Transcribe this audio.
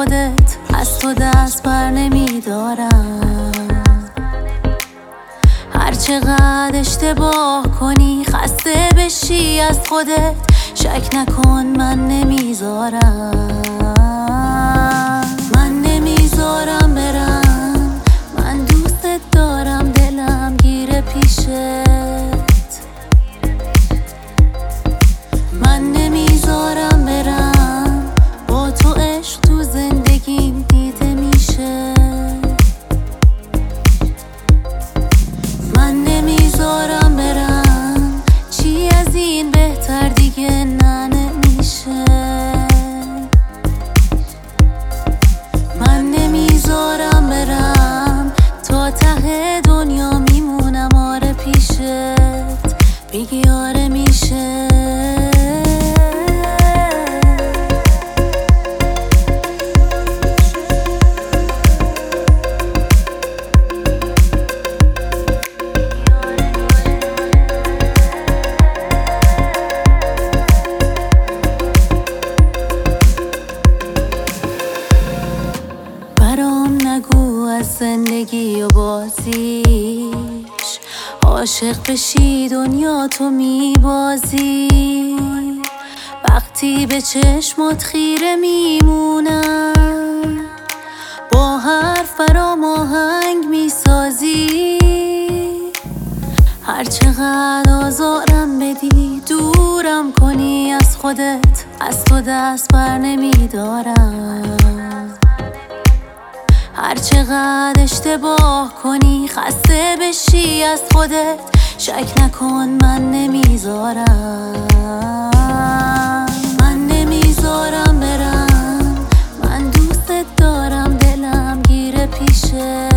خودت، از تو دست بر نمیدارم. هر چقدر اشتباه کنی خسته بشی از خودت، شک نکن من نمیذارم. من نمیذارم برم، من دوستت دارم، دلم گیره پیشت. من نمیذارم برم، با تو عشق تو زندگیم دیده میشه. من نمیذارم برم، چی از این بهتر دیگه نه نمیشه. من نمیذارم برم، تا ته دنیا میمونم آره پیشت، میگی آره میشه. برام نگو از زندگی و بازیش، عاشق بشی دنیا تو میبازی. وقتی به چشمات خیره میمونم، با حرف برام آهنگ میسازی. هر چقدر آزارم بدی، دورم کنی از خودت، از تو دست بر نمیدارم. هر چقدر اشتباه کنی خسته بشی از خودت، شک نکن من نمیذارم. من نمیذارم برم، من دوستت دارم، دلم گیره پیشت.